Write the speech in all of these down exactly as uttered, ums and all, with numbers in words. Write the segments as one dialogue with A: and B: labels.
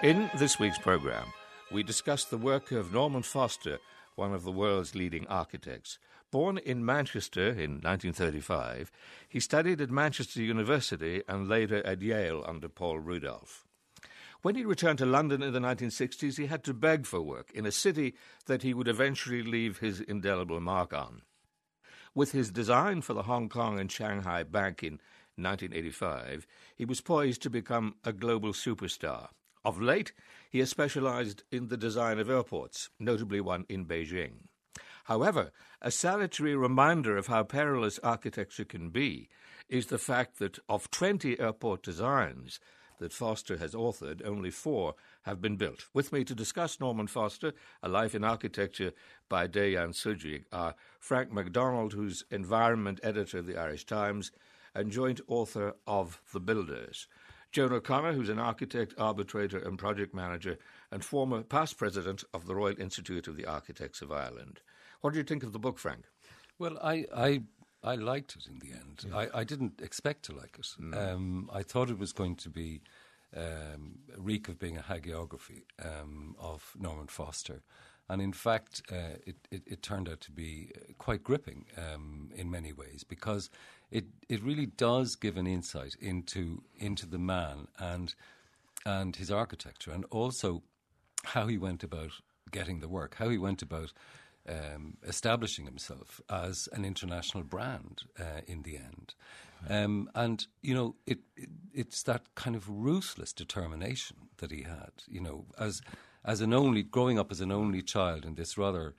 A: In this week's programme, we discuss the work of Norman Foster, one of the world's leading architects. Born in Manchester in nineteen thirty-five, he studied at Manchester University and later at Yale under Paul Rudolph. When he returned to London in the nineteen sixties, he had to beg for work in a city that he would eventually leave his indelible mark on. With his design for the Hong Kong and Shanghai Bank in nineteen eighty-five, he was poised to become a global superstar. Of late, he has specialized in the design of airports, notably one in Beijing. However, a salutary reminder of how perilous architecture can be is the fact that of twenty airport designs that Foster has authored, only four have been built. With me to discuss Norman Foster, A Life in Architecture by Dejan Sujic, are Frank MacDonald, who's environment editor of the Irish Times and joint author of The Builders, Joan O'Connor, who's an architect, arbitrator and project manager and former past president of the Royal Institute of the Architects of Ireland. What do you think of the book, Frank?
B: Well, I I, I liked it in the end. Yeah. I, I didn't expect to like it. No. Um, I thought it was going to be um, a reek of being a hagiography um, of Norman Foster. And in fact, uh, it, it, it turned out to be quite gripping um, in many ways, because it, it really does give an insight into into the man and and his architecture, and also how he went about getting the work, how he went about um, establishing himself as an international brand uh, in the end. Um, and, you know, it, it it's that kind of ruthless determination that he had, you know, as... As an only, growing up as an only child in this rather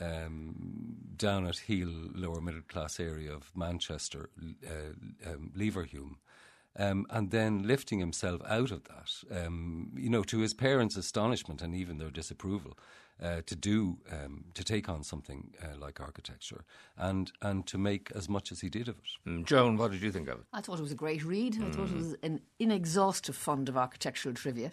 B: um, down at heel, lower middle class area of Manchester, uh, um, Leverhulme, um, and then lifting himself out of that, um, you know, to his parents' astonishment and even their disapproval, uh, to do, um, to take on something uh, like architecture and and to make as much as he did of it.
A: Mm. Joan, what did you think of it?
C: I thought it was a great read. I
A: Mm.
C: thought it was an inexhaustive fund of architectural trivia.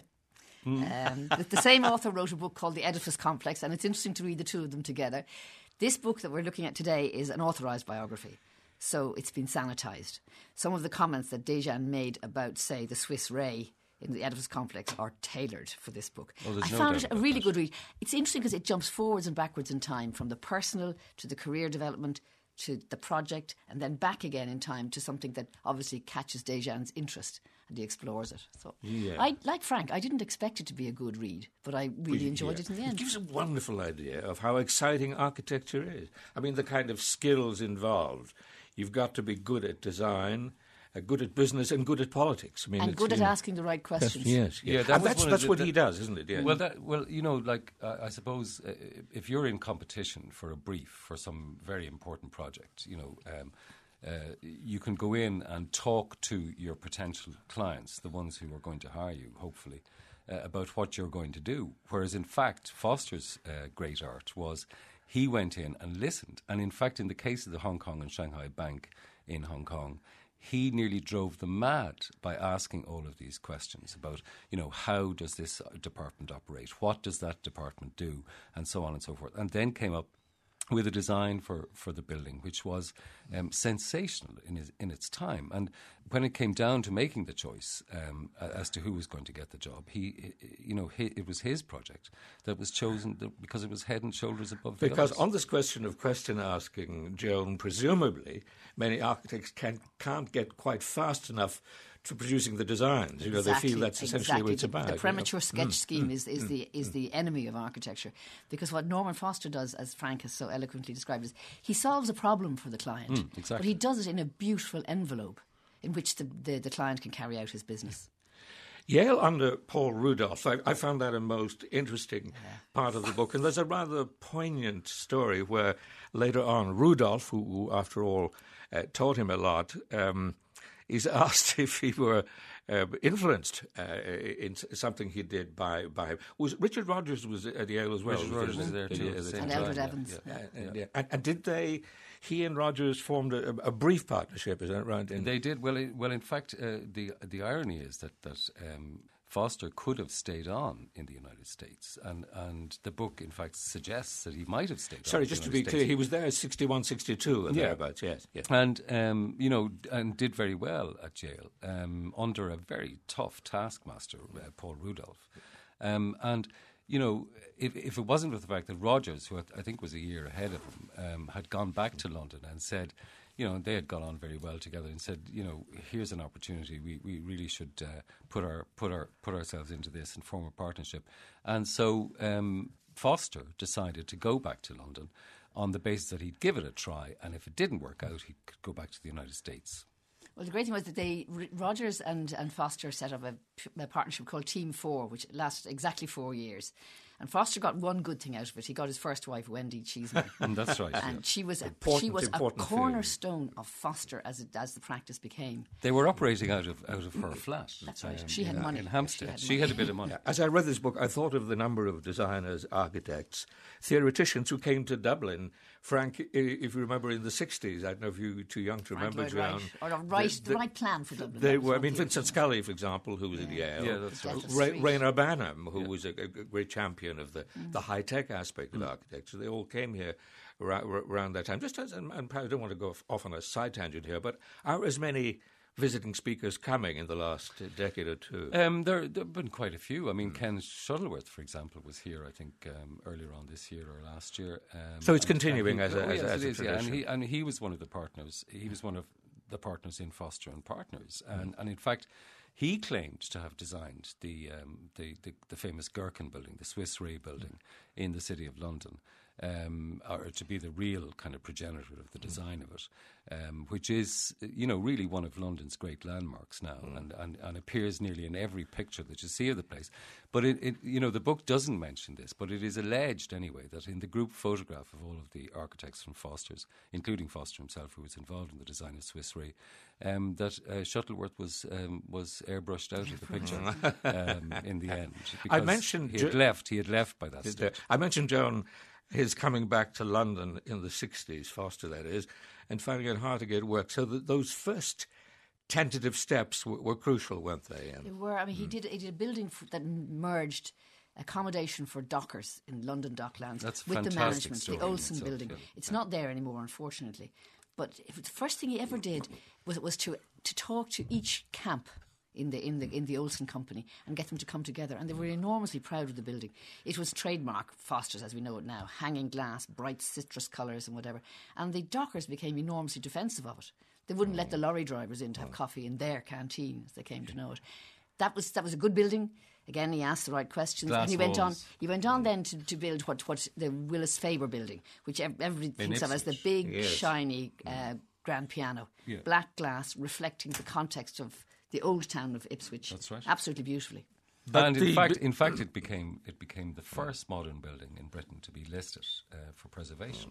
C: Um, the, the same author wrote a book called The Edifice Complex, and it's interesting to read the two of them together. This book that we're looking at today is an authorised biography, so it's been sanitised. Some of the comments that Dejan made about, say, the Swiss Ray in The Edifice Complex are tailored for this book.
B: Well,
C: I
B: no
C: found it a really
B: that.
C: good read. It's interesting because it jumps forwards and backwards in time, from the personal to the career development to the project, and then back again in time to something that obviously catches Dejan's interest, and he explores it. So,
A: yeah.
C: I, like Frank, I didn't expect it to be a good read, but I really
A: Well,
C: enjoyed
A: yeah.
C: it in the end.
A: It gives a wonderful idea of how exciting architecture is. I mean, the kind of skills involved. You've got to be good at design, uh, good at business, and good at politics. I mean,
C: and
A: it's,
C: good at
A: you know,
C: asking the right questions.
A: Yes, yes.
B: Yeah, that
A: and
B: was
A: that's
B: one of
A: that's
B: the-
A: what
B: that-
A: he does, isn't it? Yeah.
B: Well, that, well, you know, like uh, I suppose uh, if you're in competition for a brief for some very important project, you know, um, uh, you can go in and talk to your potential clients, the ones who are going to hire you, hopefully, uh, about what you're going to do. Whereas, in fact, Foster's uh, great art was he went in and listened. And in fact, in the case of the Hong Kong and Shanghai Bank in Hong Kong, he nearly drove them mad by asking all of these questions about, you know, how does this department operate? What does that department do? And so on and so forth. And then came up with a design for, for the building, which was um, sensational in his, in its time. And when it came down to making the choice um, as to who was going to get the job, he, you know, he, it was his project that was chosen because it was head and shoulders above the
A: Because
B: others.
A: on this question of question asking, Joan, presumably many architects can, can't get quite fast enough to producing the designs. You know,
C: Exactly,
A: they feel that's essentially
C: exactly.
A: what it's
C: the,
A: about.
C: The
A: you know.
C: premature sketch
A: Mm,
C: scheme
A: mm,
C: is, is
A: mm,
C: the is
A: mm.
C: the enemy of architecture, because what Norman Foster does, as Frank has so eloquently described, is he solves a problem for the client,
B: Mm, exactly.
C: but he does it in a beautiful envelope in which the, the, the client can carry out his business.
A: Yale under Paul Rudolph, I, I found that a most interesting yeah. part of the book. And there's a rather poignant story where later on Rudolph, who, who after all uh, taught him a lot, um, is asked if he were uh, influenced uh, in something he did by, by him. Was Richard Rogers was at Yale as well?
B: Richard Rogers was there too.
A: Yeah,
C: And
A: yeah,
C: Eldred
B: yeah,
C: Evans.
B: yeah,
A: Uh,
B: yeah.
A: and, yeah. And, and did they, he and Rogers formed a, a brief partnership, is that right? In
B: They did. Well, it, well, in fact, uh, the the irony is that, that um, Foster could have stayed on in the United States, and, and the book, in fact, suggests that he might have stayed
A: Sorry,
B: on.
A: just to
B: in the
A: be
B: United
A: clear,
B: States.
A: he was there at sixty-one, sixty-two and
B: Yeah.
A: thereabouts, yes. yes.
B: And, um, you know, and did very well at Yale um, under a very tough taskmaster, uh, Paul Rudolph. Um, and, you know, if, if it wasn't for the fact that Rogers, who I think was a year ahead of him, um, had gone back to London and said, you know, they had got on very well together and said, you know, here's an opportunity. We we really should uh, put our put our put ourselves into this and form a partnership. And so um, Foster decided to go back to London on the basis that he'd give it a try, and if it didn't work out, he could go back to the United States.
C: Well, the great thing was that they Rogers and, and Foster set up a, a partnership called Team Four, which lasted exactly four years. And Foster got one good thing out of it. He got his first wife, Wendy Cheeseman.
B: And that's right.
C: And
B: yeah.
C: she was a,
A: Important,
C: she was a
A: important
C: cornerstone of Foster as it, as the practice became.
B: They were operating out of out of her flat.
C: That's right.
B: Um,
C: She had
B: in,
C: money.
B: in Hampstead.
C: She
B: She
C: had
B: had,
C: money.
B: a bit of money.
A: As I read this book, I thought of the number of designers, architects, theoreticians who came to Dublin. Frank, i- if you remember in the sixties, I don't know if you're too young to
C: Frank
A: remember,
C: Lloyd
A: Joan.
C: Wright, or a right,
A: the-
C: the, right plan for Dublin.
A: They
C: That was
A: were, I
C: one
A: mean,
C: theory.
A: Vincent Scully, for example, who was at Yale.
B: Yeah, that's right.
C: Death
A: Ra-
C: Street.
A: Rayner Banham, who was a, a great champion of the, the high-tech aspect of architecture. They all came here around, around that time. Just as, and, and I don't want to go off, off on a side tangent here, but are as many visiting speakers coming in the last decade or two?
B: Um, there there have been quite a few. I mean, Ken Shuttleworth, for example, was here, I think, um, earlier on this year or last year. Um,
A: So it's
B: and-
A: continuing
B: and he-
A: as a-
B: oh,
A: as
B: yes,
A: a- as
B: it
A: a
B: is, yeah. And he,
A: tradition.
B: and he was one of the partners. He was one of the partners in Foster and Partners. And, and in fact, he claimed to have designed the, um, the, the, the famous Gherkin building, the Swiss Re building in the city of London. Um, or to be the real kind of progenitor of the design of it, um, which is, you know, really one of London's great landmarks now, mm. and, and, and appears nearly in every picture that you see of the place. But it, it, you know, the book doesn't mention this, but it is alleged anyway that in the group photograph of all of the architects from Foster's, including Foster himself, who was involved in the design of Swiss Re, um, that uh, Shuttleworth was um, was airbrushed out of the picture um, in the end.
A: I mentioned
B: he had
A: Jo-
B: left. He had left by that
A: His-
B: stage.
A: I mentioned, Joan, his coming back to London in the sixties, Foster that is, and finding it hard to get work. So that those first tentative steps were, were crucial, weren't they?
C: They
A: And
C: were. I mean, he did. He did a building f that merged accommodation for dockers in London Docklands
B: That's a
C: with the
B: fantastic
C: management,
B: story
C: the
B: in
C: Olsen
B: itself,
C: building.
B: yeah.
C: It's not there anymore, unfortunately. But if the first thing he ever did was was to to talk to each camp in the in the in the Olsen company and get them to come together, and they were enormously proud of the building. It was trademark Foster's as we know it now, hanging glass, bright citrus colours and whatever. And the dockers became enormously defensive of it. They wouldn't let the lorry drivers in to have coffee in their canteen, as they came to know it. That was that was a good building. Again, he asked the right questions,
B: Glass
C: and he went on.
B: walls.
C: He went on then to, to build what what the Willis Faber building, which ev- everybody thinks of as the
B: Ipswich.
C: big,
A: Yes.
C: shiny uh, grand piano,
B: Yeah.
C: black glass, reflecting the context of the old town of Ipswich.
B: That's right.
C: Absolutely beautifully.
A: But
B: and in
A: the-
B: fact, in fact, it became it became the first modern building in Britain to be listed uh, for preservation.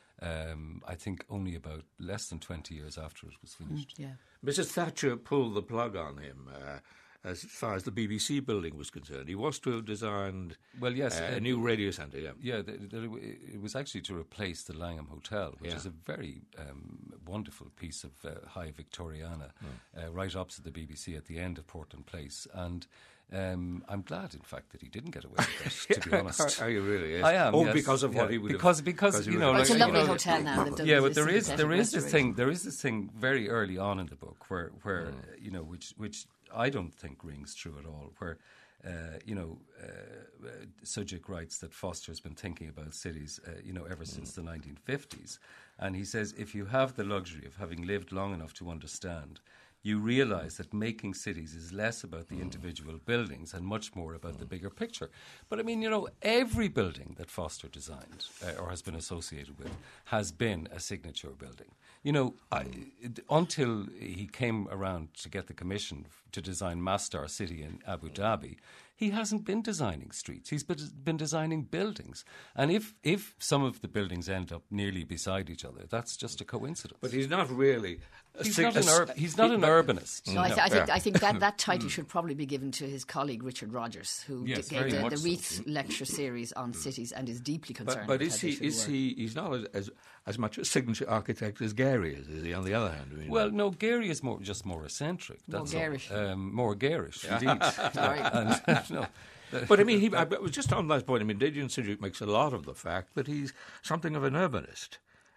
B: Um, I think only about less than twenty years after it was finished.
C: Yeah.
A: Missus Thatcher pulled the plug on him uh, as far as the B B C building was concerned. He was to have designed
B: Well, yes,
A: uh, a
B: uh,
A: new radio centre, yeah.
B: Yeah, the, the, it was actually to replace the Langham Hotel, which
A: Yeah.
B: is a very um, wonderful piece of uh, high Victoriana, uh, right opposite the B B C at the end of Portland Place. And um, I'm glad, in fact, that he didn't get away with it, to be honest.
A: Are you really? Yes.
B: I am.
A: Oh,
B: yes.
A: because of what
B: Yeah,
A: he would
B: because,
A: have...
B: Because,
A: he
B: you
A: would
B: know...
C: Well,
A: have
C: it's a
B: like,
A: done.
C: lovely
B: you know,
C: hotel now. They've done
B: Yeah,
C: this
B: but there is
C: sympathetic
B: there is this
C: restoration.
B: thing there is this thing very early on in the book where where you know which which I don't think rings true at all. Where uh, you know uh, uh, Sujic writes that Foster has been thinking about cities uh, you know ever since the nineteen fifties, and he says if you have the luxury of having lived long enough to understand, you realise that making cities is less about the individual buildings and much more about the bigger picture. But I mean, you know, every building that Foster designed uh, or has been associated with has been a signature building. You know, I, it, until he came around to get the commission f- to design Masdar City in Abu Dhabi, he hasn't been designing streets. He's been, been designing buildings. And if, if some of the buildings end up nearly beside each other, that's just a coincidence.
A: But he's not really... a
B: He's
A: sig-
B: not
A: a
B: an,
A: s-
B: ur- he's not an urbanist.
C: No, I, th- I think
A: yeah.
C: I think that, that title should probably be given to his colleague Richard Rogers, who
B: Yes,
C: d-
B: very
C: gave the,
B: much
C: the
B: so.
C: Wreaths lecture series on cities and is deeply concerned.
A: But, but
C: with
A: is
C: how they
A: he
C: should
A: is
C: work.
A: he he's not as, as as much a signature architect as Gary is, is he? On the other hand, I mean,
B: Well, no, Gary is more just more eccentric.
C: More
B: That's all.
C: garish.
B: Um, more garish, indeed.
C: Sorry.
B: And, no,
A: but I mean, he, I was just on that point. I mean, Dadian Sujic makes a lot of the fact that he's something of an urbanist,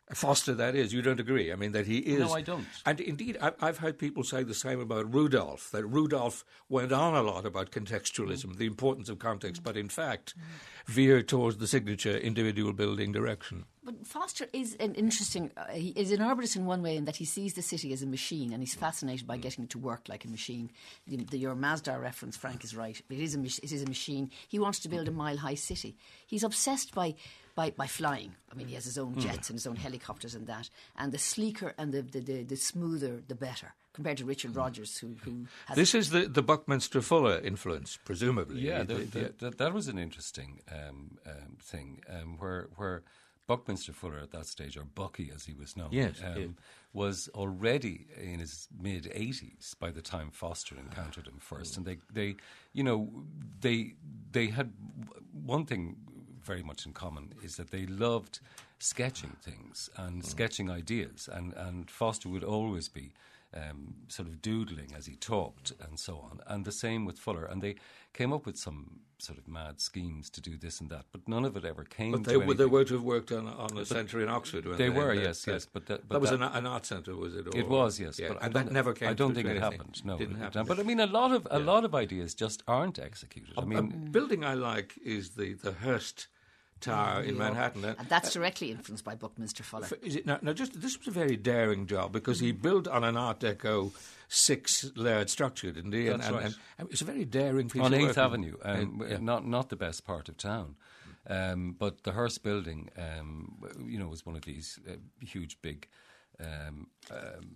A: Foster, that is. You don't agree? I mean, that he is...
B: No, I don't.
A: And indeed, I- I've heard people say the same about Rudolph, that Rudolph went on a lot about contextualism, the importance of context, but in fact veered towards the signature individual building direction.
C: But Foster is an interesting, uh, he is an arborist in one way in that he sees the city as a machine and he's fascinated by getting it to work like a machine. The, the, your Mazda reference, Frank, is right. It is, a, it is a machine. He wants to build a mile-high city. He's obsessed by, by, by flying. I mean, he has his own jets and his own helicopters and that. And the sleeker and the, the, the, the smoother, the better, compared to Richard Rogers, who, who has...
A: This is the, the Buckminster Fuller influence, presumably.
B: Yeah,
A: The-
B: the,
A: the-
B: the, the, that was an interesting um, um, thing um, where where Buckminster Fuller at that stage, or Bucky as he was known,
A: Yes,
B: um,
A: yeah.
B: was already in his mid eighties by the time Foster encountered him first, and they, they, you know, they they had one thing very much in common is that they loved sketching things and sketching ideas, and and Foster would always be um, sort of doodling as he talked and so on, and the same with Fuller, and they came up with some sort of mad schemes to do this and that, but none of it ever came
A: But
B: to
A: they, were, they
B: anything.
A: were to have worked on, on a centre in Oxford. weren't
B: They were,
A: That-
B: yes,
A: that-
B: yes, but that, but
A: that was
B: that-
A: an, an art centre, was it? Or,
B: It was, yes,
A: yeah,
B: but I
A: and
B: don't-
A: that never came.
B: I don't
A: through
B: think
A: to
B: it
A: anything.
B: happened. No,
A: didn't
B: it-
A: happen.
B: But I mean, a lot of a
A: Yeah.
B: lot of ideas just aren't executed. I
A: A
B: mean,
A: building I like is the, the Hearst Tower in Manhattan. Uh,
C: And that's directly influenced by Buckminster Fuller.
A: Is it now, now? Just this was a very daring job because he built on an Art Deco six-layered structure, didn't he? And,
B: That's
A: and,
B: right.
A: and, and it's a very daring piece
B: on
A: of
B: Eighth
A: work.
B: Avenue, um,
A: Uh, yeah.
B: not not the best part of town, um, but the Hearst building, um, you know, was one of these uh, huge, big um, um,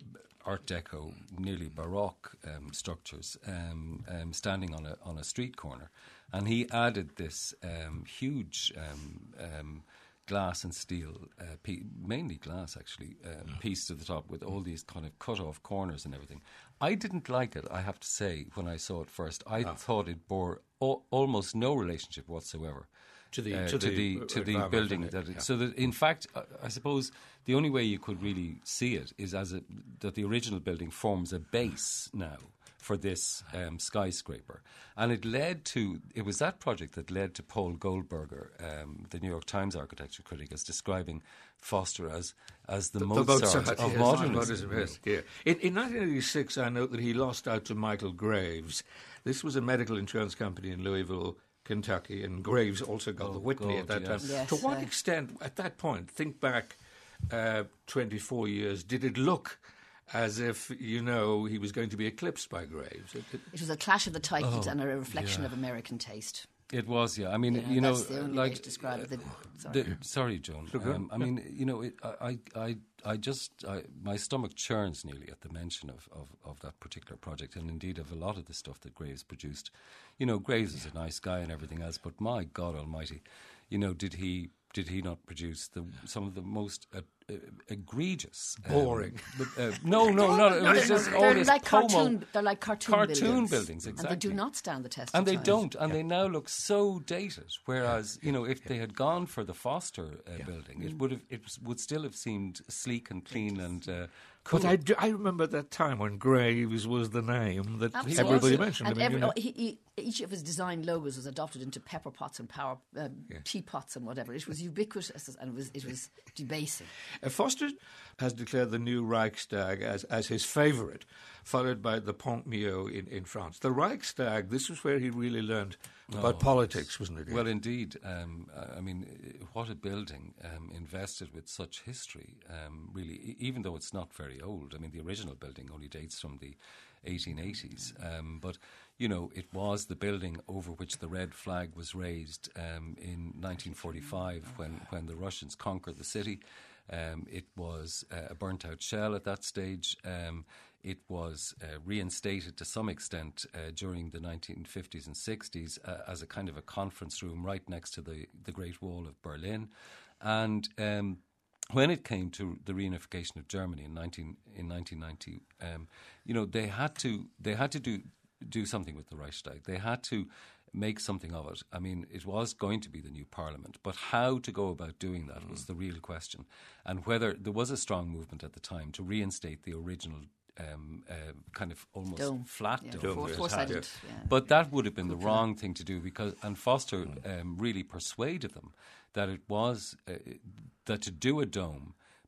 B: Art Deco, nearly Baroque um, structures, um, um, standing on a on a street corner, and he added this um, huge. Um, um, glass and steel, uh, pe- mainly glass actually, uh, piece to the top with all these kind of cut-off corners and everything. I didn't like it, I have to say, when I saw it first. I thought it bore al- almost no relationship whatsoever
A: To the-
B: uh,
A: to
B: to
A: the
B: the to the
A: environment,
B: building.
A: isn't it?
B: That it,
A: Yeah.
B: So that in fact, uh, I suppose the only way you could really see it is as a, that the original building forms a base now for this um, skyscraper. And it led to, it was that project that led to Paul Goldberger, um, the New York Times architecture critic, as describing Foster as as the,
A: The
B: Mozart,
A: Mozart,
B: of
A: yes,
B: modernism.
A: modernism, yes, yeah. In, in nineteen eighty-six, I note that he lost out to Michael Graves. This was a medical insurance company in Louisville, Kentucky, and Graves also got
B: Oh,
A: the Whitney at
B: God,
A: that
B: yes.
A: time.
C: Yes,
A: to what
C: uh,
A: extent, at that point, think back uh, twenty-four years, did it look as if, you know, he was going to be eclipsed by Graves? It, it,
C: It was a clash of the titans
B: Oh,
C: and a reflection
B: yeah.
C: of American taste.
B: It was, yeah. I mean,
C: You know,
B: you know,
C: that's the only way
B: like
C: to describe it. The- sorry.
B: The, sorry, Joan. Um, I mean, you know, it, I, I, I just, I, my stomach churns nearly at the mention of, of, of that particular project, and indeed of a lot of the stuff that Graves produced. You know, Graves is a nice guy and everything else, but my God Almighty, you know, did he did he not produce the some of the most uh, uh, egregious, um,
A: Boring.
B: but, uh, no, no, no. It
C: No,
B: was
C: they're,
B: just all
C: they're
B: this
C: like
B: como-
C: cartoon. They're like cartoon,
B: cartoon
C: buildings,
B: buildings,
C: and they do
B: exactly.
C: not stand the test.
B: And
C: of
B: they
C: time.
B: don't, and they now look so dated. Whereas, you know, if they had gone for the Foster uh, building, it would have, it was, would still have seemed sleek and clean and uh, cool.
A: But I, do, I remember that time when Graves was the name that
C: Absolutely.
A: everybody mentioned.
C: And
A: I mean,
C: every,
A: you know.
C: oh, he, he, each of his design logos was adopted into pepper pots and power um,
A: Yeah.
C: teapots and whatever. It was ubiquitous and it was it was debasing.
A: Uh, Foster has declared the new Reichstag as, as his favourite, followed by the Pont Mio in, in France. The Reichstag, this was where he really learned about
B: Oh,
A: politics, wasn't it?
B: Well, indeed. Um, I mean, uh, what a building um, invested with such history, um, really, e- even though it's not very old. I mean, the original building only dates from the eighteen eighties. Um, but, you know, it was the building over which the red flag was raised um, in nineteen forty-five when, when the Russians conquered the city. Um, it was uh, a burnt-out shell at that stage. Um, it was uh, reinstated to some extent uh, during the nineteen fifties and sixties uh, as a kind of a conference room right next to the, the Great Wall of Berlin. And um, when it came to the reunification of Germany in nineteen in nineteen ninety, um, you know, they had to they had to do do something with the Reichstag. They had to make something of it. I mean, it was going to be the new parliament, but how to go about doing that was the real question. And whether there was a strong movement at the time to reinstate the original um, uh, kind of almost
C: Dome.
B: flat
C: Yeah,
B: dome.
C: four,
A: yes.
C: four-sided.
A: Yeah.
C: Yeah.
B: But that would have been the wrong thing to do because, and Foster um, really persuaded them that it was uh, that to do a dome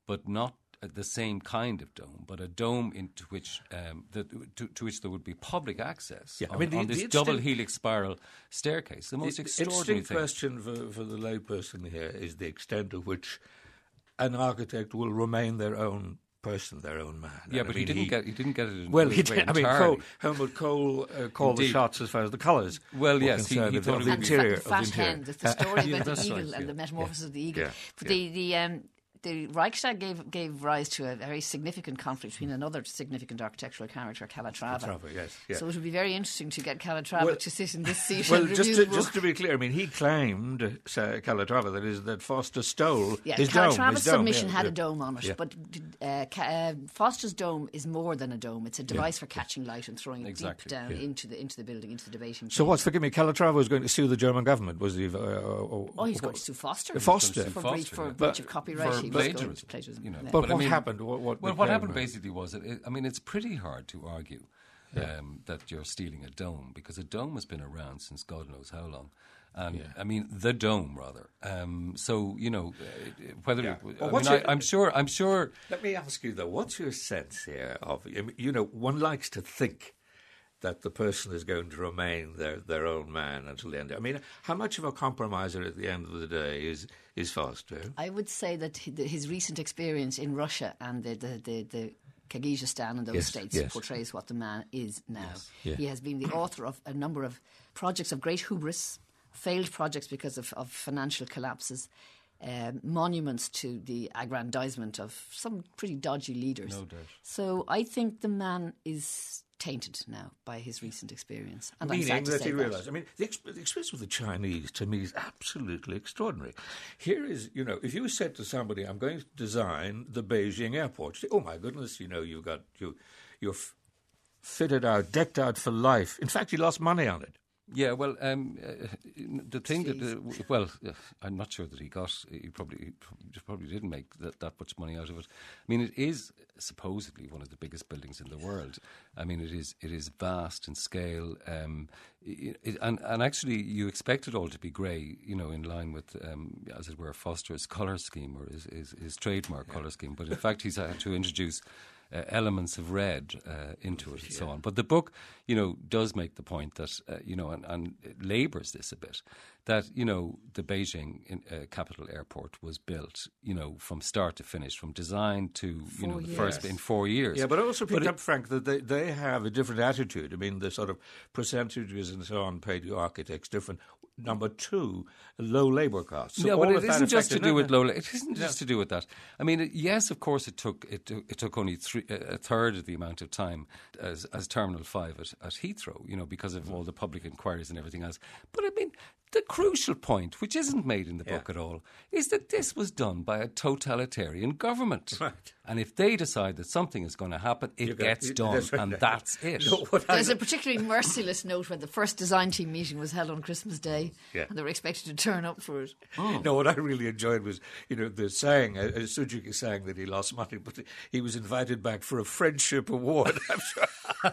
B: but not the same kind of dome, but a dome into which um, the, to, to which there would be public access
A: Yeah,
B: on,
A: I mean, the,
B: on this
A: the
B: double
A: instinct-
B: helix spiral staircase. The most
A: The
B: extraordinary
A: interesting
B: thing.
A: question for, for the layperson here is the extent to which an architect will remain their own person, their own man.
B: Yeah,
A: And
B: but
A: I
B: he
A: mean,
B: didn't get he didn't get it. In
A: Well, he
B: away
A: did. I mean,
B: entirely.
A: Cole, Helmut Kohl uh, called the
B: Indeed.
A: shots as far as the colours.
B: Well,
A: were
B: yes, he-
A: concerned
B: he
A: of the-
B: thought
A: of
B: it
A: the
B: would
C: And
B: be-
C: the, fa-
A: interior.
C: the
A: of the
C: fat
A: interior.
C: hen, the, the story
B: Yeah,
C: about the
B: that's
C: eagle
B: right,
C: and
B: yeah.
C: the metamorphosis of the eagle.
A: Yeah,
C: But
A: yeah.
C: the the um, the Reichstag gave gave rise to a very significant conflict between another significant architectural character, Calatrava.
A: Calatrava, yes, yeah.
C: So it would be very interesting to get Calatrava
A: Well-
C: to sit in this seat
A: Well,
C: and
A: just
C: review
A: to,
C: the book.
A: just to be clear, I mean, he claimed, uh, Calatrava, that is, that Foster stole
C: Yeah,
A: his dome.
C: Calatrava's
A: his dome,
C: submission
A: yeah,
C: had
A: yeah.
C: a dome on it,
A: Yeah.
C: but uh, Ca- uh, Foster's dome is more than a dome. It's a device for catching light and throwing it
B: Exactly,
C: deep down
A: yeah.
C: into the into the building, into the debating.
A: So
C: chamber.
A: what's, forgive me, Calatrava was going to sue the German government, was he? Uh, or,
C: Oh, he's going to sue Foster.
A: Foster.
C: for
B: Foster,
C: breach, for
B: yeah.
C: breach
B: But
C: of copyright.
B: for
C: he was going
B: plagiarism,
C: to plagiarism.
B: you know.
C: Yeah.
A: But
B: But I
A: what
B: mean-
A: happened? What, what
B: Well,
A: the
B: what
A: claim
B: happened
A: was?
B: basically was, it, it, I mean, it's pretty hard to argue um, that you're stealing a dome, because a dome has been around since God knows how long. And I mean, the dome, rather. Um, so, you know, uh, whether
A: Yeah.
B: it,
A: Well,
B: I mean,
A: what's
B: I,
A: your-
B: I'm sure, I'm sure.
A: Let me ask you, though, what's your sense here of, I mean, you know, one likes to think that the person is going to remain their, their own man until the end. I mean, how much of a compromiser at the end of the day is, is Foster?
C: I would say that hi- the- his recent experience in Russia and the the the, the Kyrgyzstan and those
A: Yes,
C: states
A: yes.
C: portrays what the man is now.
A: Yeah.
C: He has been the author of a number of projects of great hubris, failed projects because of, of financial collapses, um, monuments to the aggrandizement of some pretty dodgy leaders.
B: No doubt.
C: So I think the man is tainted now by his recent experience. And I'm
A: Meaning
C: sad to
A: that
C: say
A: he realised. I mean, the, exp- the experience with the Chinese, to me, is absolutely extraordinary. Here is, you know, if you said to somebody, I'm going to design the Beijing airport, you say, oh, my goodness, you know, you've got, you, you're f- fitted out, decked out for life. In fact, he lost money on it.
B: Yeah, well, um, uh, the thing that, uh, w- well, uh, I'm not sure that he got, he probably he prob- probably didn't make that, that much money out of it. I mean, it is supposedly one of the biggest buildings in the world. I mean, it is it is vast in scale, um, it, it, and and actually you expect it all to be grey, you know, in line with, um, as it were, Foster's colour scheme or his, his, his trademark colour scheme. But in fact, he's had to introduce Uh, elements of red uh, into it and so on. But the book, you know, does make the point that, uh, you know, and, and it labours this a bit, that, you know, the Beijing in, uh, capital airport was built, you know, from start to finish, from design to, you
C: Four
B: know, the
C: years.
B: first in four years.
A: Yeah, but I also picked
B: it-
A: up, Frank, that they, they have a different attitude. I mean, the sort of percentages and so on paid to architects different. Number two, low labour costs. So
B: yeah,
A: all
B: but
A: of
B: it
A: that
B: isn't just to
A: affected-
B: do with low. It isn't just to do with that. I mean, it, yes, of course, it took it, took- it took only three, a third of the amount of time as as Terminal Five at, at Heathrow, you know, because of all the public inquiries and everything else. But I mean, the crucial point, which isn't made in the book
A: Yeah.
B: at all, is that this was done by a totalitarian government.
A: Right.
B: And if they decide that something is going to happen, it
A: You got-
B: gets
A: you-
B: done,
A: that's right.
B: and that's it.
A: No, what I-
C: There's a particularly merciless note when the first design team meeting was held on Christmas Day,
A: Yeah.
C: and they were expected to turn up for it.
A: No, what I really enjoyed was, you know, the saying, uh, Suzuki saying that he lost money, but he was invited back for a friendship award. I'm sure.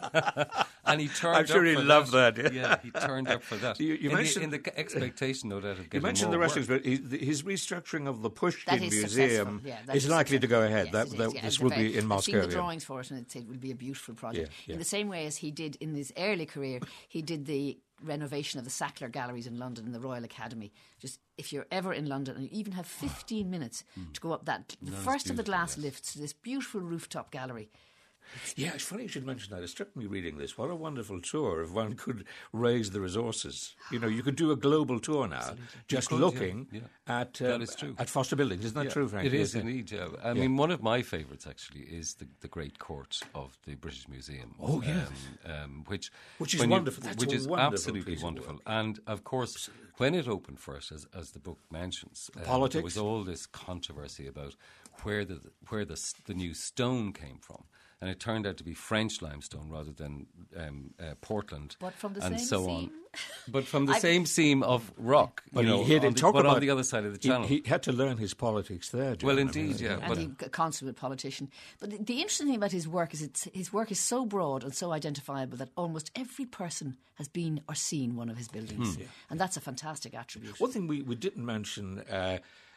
B: And he turned
A: I'm sure
B: up
A: he
B: for
A: loved that, yeah.
B: Yeah, he turned up for that.
A: You- you
B: in,
A: mentioned-
B: the, in the expectation, no doubt, of
A: You
B: getting
A: mentioned the
B: more
A: rest of
B: work.
A: it, but his restructuring of the
C: That
A: Pushkin
C: is
A: Museum
C: successful. Yeah, that
A: is likely to go
C: successful.
A: ahead.
C: Yes,
A: that,
C: it is,
A: that
C: yeah.
A: this
C: It's
A: will
C: very-
A: be in
C: I've
A: Moscow.
C: seen the
A: yeah.
C: drawings for it, and it's, it will be a beautiful project.
A: Yeah, yeah.
C: In the same way as he did in his early career, he did the renovation of the Sackler Galleries in London and the Royal Academy. Just if you're ever in London and you even have fifteen minutes to go up that, the
B: No, it's
C: first of the
B: beautiful,
C: glass
B: yes.
C: lifts to this beautiful rooftop gallery.
A: Yeah, it's funny you should mention that. It struck me reading this. What a wonderful tour if one could raise the resources. You know, you could do a global tour now, just
B: You could, yeah,
A: looking
B: yeah.
A: at
B: That
A: um,
B: is true.
A: at Foster Buildings. Isn't that
B: Yeah,
A: true, Frank?
B: It is
A: Yes,
B: indeed. Yeah. I
A: Yeah.
B: mean, one of my favourites actually is the, the Great Court of the British Museum.
A: Oh, yes.
B: um, um, which
A: Which is
B: when you-
A: wonderful. That's
B: which
A: a
B: is
A: wonderful
B: absolutely
A: piece of
B: wonderful.
A: work.
B: And of course, when it opened first, as, as the book mentions, um,
A: politics?
B: there was all this controversy about where the where the s- the new stone came from. And it turned out to be French limestone rather than um, uh, Portland,
C: But from the
B: and
C: same
B: so
C: seam?
B: on. But from the
C: I-
B: same seam of rock,
A: But
B: you know,
A: he, he
B: on
A: didn't
B: the,
A: talk
B: but
A: about
B: on the other side of the
A: he-
B: channel.
A: He, had to learn his politics there. John.
B: Well,
A: I mean,
B: indeed, yeah.
C: And
B: But
C: he, a consummate politician. But the, the interesting thing about his work is it's, his work is so broad and so identifiable that almost every person has been or seen one of his buildings. And that's a fantastic attribute.
A: One thing we, we didn't mention, uh,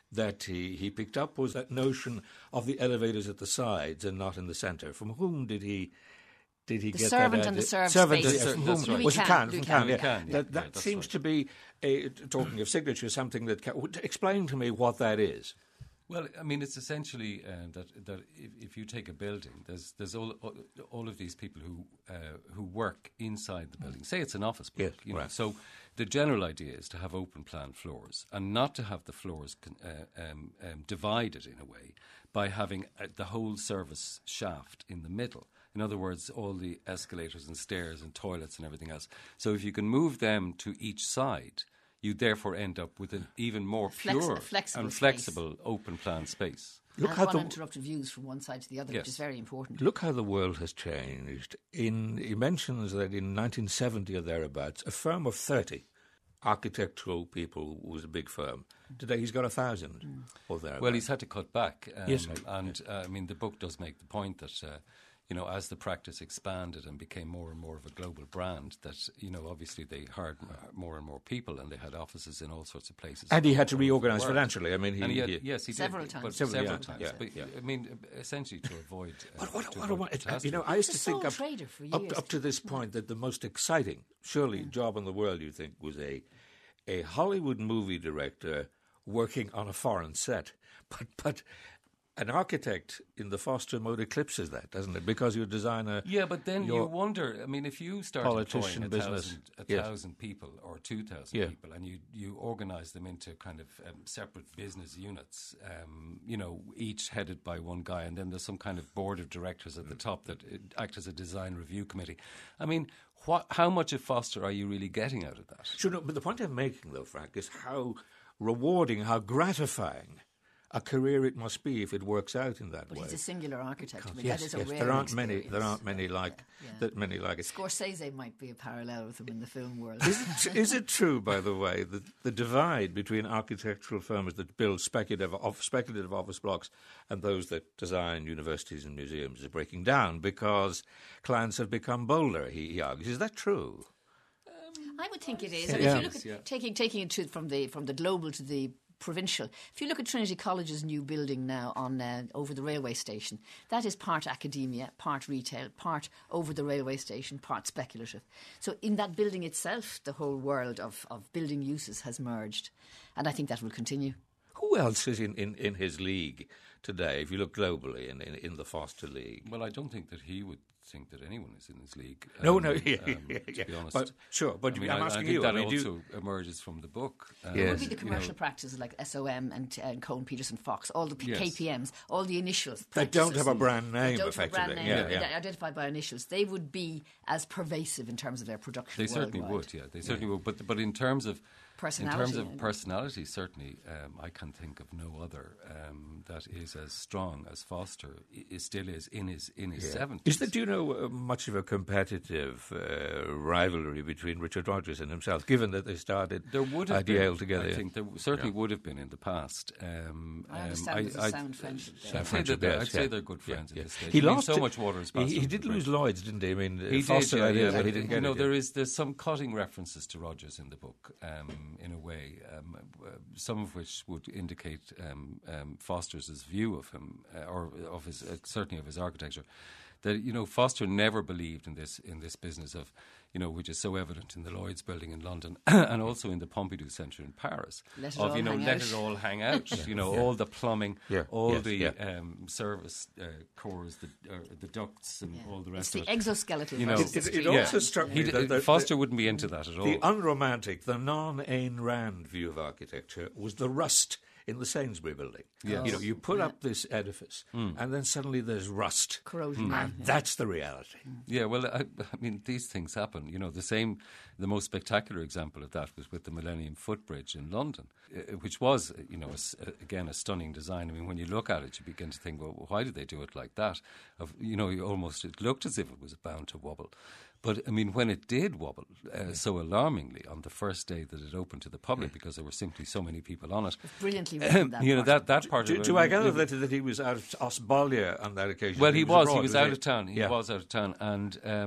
A: that he, he picked up was that notion of the elevators at the sides and not in the centre. From whom did he did he
C: the
A: get
C: servant
A: that?
C: And the served
A: servant
C: space.
A: From
B: That's
A: whom?
B: right.
A: Was
C: Louis
A: it
C: Kahn,
A: Kahn?
C: Louis
A: From
C: Kahn,
A: Kahn,
B: yeah.
A: yeah.
B: Kahn, yeah.
A: That, that
B: Yeah, that's
A: seems
B: right.
A: to be, a, talking of signature, something that... Ca- explain to me what that is.
B: Well, I mean, it's essentially uh, that that if, if you take a building, there's there's all all of these people who uh, who work inside the building. Say it's an office block,
A: Yes,
B: you know.
A: right.
B: So the general idea is to have open plan floors and not to have the floors con- uh, um, um, divided in a way by having uh, the whole service shaft in the middle. In other words, all the escalators and stairs and toilets and everything else. So if you can move them to each side, you therefore end up with an even more
C: Flexi-
B: pure
C: flexible
B: and
C: space.
B: flexible open plan space.
A: Look
C: and
A: how the,
C: uninterrupted views from one side to the other,
B: Yes.
C: which is very important.
A: look how the world has changed. In, he mentions that in nineteen seventy or thereabouts, a firm of thirty architectural people was a big firm. Today he's got a thousand
C: Mm.
A: or thereabouts.
B: Well, he's had to cut back. Um,
A: Yes.
B: And, uh, I mean, the book does make the point that, uh, you know, as the practice expanded and became more and more of a global brand, that, you know, obviously they hired m- more and more people and they had offices in all sorts of places.
A: And he had to
B: all over the
A: reorganise
B: world.
A: financially. I mean, he...
B: And he had,
A: he-
B: yes, he
C: Several
B: did.
C: times.
B: But
A: Several,
B: several
A: yeah,
B: times.
A: yeah,
B: but,
A: yeah.
B: I mean, essentially to avoid... Uh,
A: But what,
B: to
A: what I
B: avoid
A: want, you
B: catastrophe.
A: know, I used
C: He's
A: to
C: a
A: think
C: sole
A: up,
C: trader for
A: up,
C: years.
A: up to this point that the most exciting, surely, job in the world, you think, was a a Hollywood movie director working on a foreign set. But but an architect in the Foster mode eclipses that, doesn't it? Because you design a...
B: Yeah, but then
A: your
B: you wonder, I mean, if you start
A: politician
B: employing a
A: business.
B: thousand, a
A: Yes.
B: thousand people or two thousand
A: Yeah.
B: people and you, you organise them into kind of um, separate business units, um, you know, each headed by one guy, and then there's some kind of board of directors at the top that uh, act as a design review committee. I mean, what, how much of Foster are you really getting out of that?
A: Sure, no, but the point I'm making, though, Frank, is how rewarding, how gratifying a career it must be if it works out in that
C: But
A: way.
C: he's a singular architect. I mean,
A: yes,
C: that is a
A: yes.
C: rare
A: There aren't many.
C: experience.
A: There aren't many like
C: Yeah.
A: that. Many like it.
C: Scorsese might be a parallel with him in the film world.
A: Is it, is it true, by the way, that the divide between architectural firms that build speculative, of speculative office blocks and those that design universities and museums is breaking down because clients have become bolder? He, he argues. Is that true?
C: I would think it is.
A: Yeah.
C: And if you look at
B: Yeah.
C: taking taking it to, from the from the global to the provincial, if you look at Trinity College's new building now on uh, over the railway station, that is part academia, part retail, part over the railway station, part speculative. So in that building itself, the whole world of, of building uses has merged, and I think that will continue.
A: Who else is in, in, in his league today, if you look globally, in, in, in the Foster League?
B: Well, I don't think that he would think that anyone is in his league.
A: No,
B: um,
A: no, yeah,
B: um,
A: yeah,
B: to
A: yeah.
B: be honest.
A: But, sure, but
B: I mean,
A: I'm
B: I,
A: asking
B: I think
A: you.
B: that
A: I mean, do
B: also
A: you,
B: emerges from the book. Um,
A: Yes.
C: It would be the
B: you know,
C: commercial practices like S O M and, and Cohen, Peterson, Fox, all the P-
B: Yes.
C: K P Ms, all the initials.
A: They don't
C: practices
A: have a brand
C: that
A: name,
C: don't have a brand
A: effectively.
C: name,
A: Yeah,
C: they're
A: yeah.
C: identified by initials. They would be as pervasive in terms of their production.
B: They certainly
C: worldwide.
B: would, yeah. They certainly would. But but in terms of
C: Personality,
B: in terms of
C: yeah.
B: personality, certainly, um, I can think of no other um, that is as strong as Foster. It still is in his in his seventies.
A: Is there, do you know, uh, much of a competitive uh, rivalry between Richard Rogers and himself, given that they started
B: There would have
A: at
B: been,
A: Yale together?
B: I think there certainly would have been in the past. Um,
C: I
B: um,
C: understand there's a sound friendship there.
B: I'd say,
A: Friendship,
B: that,
A: yes,
B: I'd say
A: yeah.
B: they're good
A: Yeah,
B: friends
A: yeah.
B: at this stage.
A: He
B: I mean,
A: lost
B: so
A: it.
B: much water has
A: He,
B: passed
A: he
B: under
A: did
B: the
A: lose
B: bridge.
A: Lloyd's, didn't he? I mean, uh,
B: He
A: Foster
B: did, yeah,
A: had it,
B: yeah,
A: but
B: but
A: he didn't
B: you
A: get
B: know,
A: it.
B: there
A: yeah.
B: is there's some cutting references to Rogers in the book, um, in a way, um, uh, some of which would indicate um, um, Foster's view of him, uh, or of his uh, certainly of his architecture. That you know, Foster never believed in this in this business of, you know, which is so evident in the Lloyd's building in London and also in the Pompidou Centre in Paris.
C: Let it
B: of
C: all
B: you know,
C: hang
B: let
C: out.
B: it all hang out. You know,
A: Yeah.
B: all the plumbing,
A: Yeah.
B: all
A: Yes,
B: the
A: yeah.
B: um, service uh, cores, the uh, the ducts, and
C: Yeah.
B: all the
C: It's
B: rest
C: the
B: of it.
C: exoskeletal
B: You know,
C: versus
A: It-
C: the
A: it- it
C: street.
A: also struck
B: He
A: me
B: d-
A: that the-
B: Foster
A: the-
B: wouldn't be into that at all.
A: The unromantic, the non-Ayn Rand view of architecture was the rust in the Sainsbury building.
B: Yes.
A: You know, you put
C: Yeah.
A: up this edifice, and then suddenly there's rust.
C: Corrosion.
A: And
C: yeah.
A: that's the reality.
B: Yeah, well, I, I mean, these things happen. You know, the same, the most spectacular example of that was with the Millennium Footbridge in London, uh, which was, uh, you know, a s- uh, again, a stunning design. I mean, when you look at it, you begin to think, well, why did they do it like that? Of, you know, you almost, it looked as if it was bound to wobble. But, I mean, when it did wobble uh, so alarmingly on the first day that it opened to the public, because there were simply so many people on it,
C: Brilliantly written, that
B: you know,
C: part.
B: that, that part
A: Do,
B: of it.
A: do I gather that, that he was out of Osballia on that occasion?
B: Well, he was.
A: abroad,
B: He was out
A: he?
B: of town. He
A: Yeah.
B: was out of town, and um,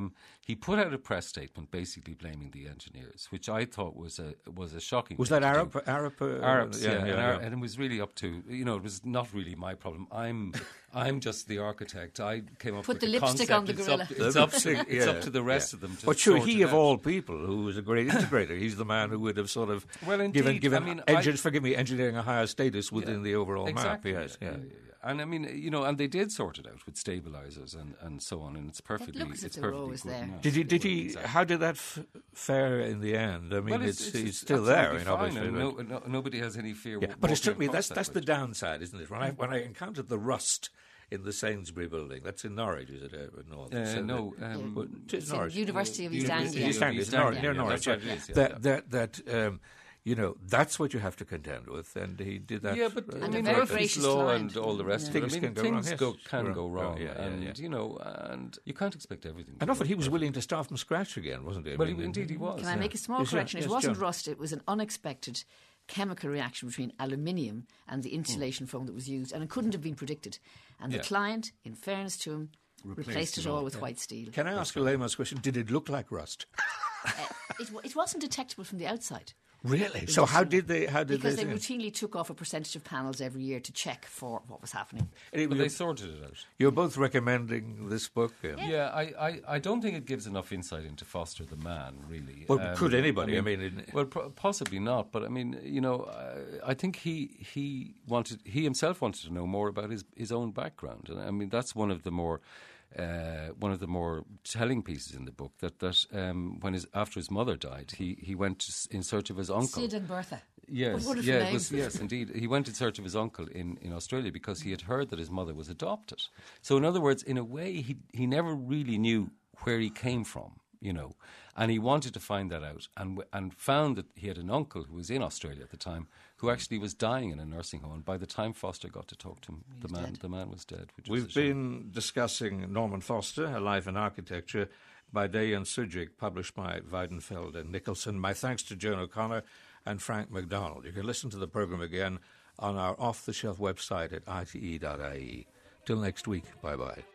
B: he put out a press statement basically blaming the engineers, which I thought was a was a shocking.
A: Was
B: thing
A: that
B: to
A: Arab?
B: do.
A: Arab uh,
B: Arabs, yeah,
A: yeah,
B: and,
A: yeah,
B: Ar-
A: yeah.
B: and it was really up to, you know, it was not really my problem. I'm I'm just the architect. I came up
C: Put
B: with
C: the lipstick
B: concept.
C: on the
B: It's
C: gorilla.
B: up, it's up, to, it's
A: Yeah,
B: up to the rest
A: yeah.
B: of them to
A: But sure,
B: sort
A: he
B: it
A: of
B: out.
A: all people, who was a great integrator, he's the man who would have sort of
B: Well,
A: given,
B: indeed.
A: given
B: I mean,
A: engine,
B: I-
A: forgive me, engineering a higher status within
B: Yeah,
A: the overall
B: exactly.
A: map. Yes, yeah.
B: yeah, yeah, yeah. And I mean, you know, and they did sort it out with stabilizers and, and so on, and it's perfectly,
C: looks as
B: it's
C: if they were
B: perfectly
C: always
B: good
C: there.
B: now.
A: Did he? Did he?
B: Exactly.
A: How did that f- fare in the end? I mean,
B: Well,
A: it's,
B: it's,
A: he's
B: it's
A: still there. I mean,
B: absolutely fine,
A: obviously,
B: and
A: but-
B: no, no, nobody has any fear.
A: yeah.
B: wa-
A: But it
B: walking
A: struck me
B: across
A: that's that's
B: that
A: the
B: bridge.
A: downside, isn't it? When I when I encountered the rust in the Sainsbury building, that's in Norwich, is it? Uh, North.
B: Uh,
A: So
B: no,
A: that-
B: um,
A: well, it is
C: It's in
A: Norwich.
C: University of East
B: University
C: Anglia.
A: East Anglia,
B: East
A: it's Nor-
B: Anglia,
A: near
B: yeah,
A: Norwich.
B: that's right, it is, yeah,
A: that
B: yeah.
A: that that um, you know, that's what you have to contend with, and he did that.
B: Yeah, but
A: uh,
B: I
C: And a
B: mean,
C: very
B: Murphy's
C: gracious
B: Law
C: client.
B: and all the rest
A: Things
B: of it. I
A: can
B: mean,
A: go wrong,
B: things
A: yes.
B: go, can
A: Wrong,
B: go
A: wrong,
B: wrong,
A: yeah, yeah,
B: and
A: yeah.
B: you know, and you can't expect everything. to
A: and often
B: work
A: he was
B: perfect.
A: willing to start from scratch again, wasn't he? I
B: Well,
A: mean,
B: he, indeed he was.
C: Can I
B: yeah.
C: make a small
A: Yes, yeah,
C: correction?
A: yes,
C: It wasn't
A: John.
C: rust, it was an unexpected chemical reaction between aluminium and the insulation foam that was used, and it couldn't have been predicted. And the
B: Yeah.
C: client, in fairness to him, replaced,
B: Replaced
C: it
B: it
C: all
B: all,
C: with
B: yeah.
C: white steel.
A: Can I ask a layman's question? Did it look like rust?
C: Uh, it, wa- it wasn't detectable from the outside.
A: Really? So how did they? How did
C: Because
A: they?
C: they
A: say-
C: routinely took off a percentage of panels every year to check for what was happening.
A: Anyway,
B: But
A: you're,
B: they sorted it out.
A: you're both recommending this book. Yeah.
B: Yeah, I, I, I don't think it gives enough insight into Foster the man, really.
A: Well, could anybody? I mean, in-
B: well, pro- possibly not. But I mean, you know, I, I think he he wanted he himself wanted to know more about his his own background, and I mean that's one of the more. Uh, one of the more telling pieces in the book that that um, when his after his mother died, he he went to s- in search of his uncle.
C: Sid and Bertha.
B: Yes,
C: What a wonderful
B: yeah, it
C: name.
B: was, yes, indeed. He went in search of his uncle in, in Australia because he had heard that his mother was adopted. So, in other words, in a way, he he never really knew where he came from, you know, and he wanted to find that out, and w- and found that he had an uncle who was in Australia at the time who actually was dying in a nursing home. And by the time Foster got to talk to him, the
C: was
B: man
C: dead.
B: the man was dead. Which was
A: We've
B: a shame.
A: been discussing Norman Foster, A Life in Architecture, by Day and Sujic, published by Weidenfeld and Nicholson. My thanks to Joan O'Connor and Frank MacDonald. You can listen to the programme again on our off-the-shelf website at I T E dot I E. Till next week, bye-bye.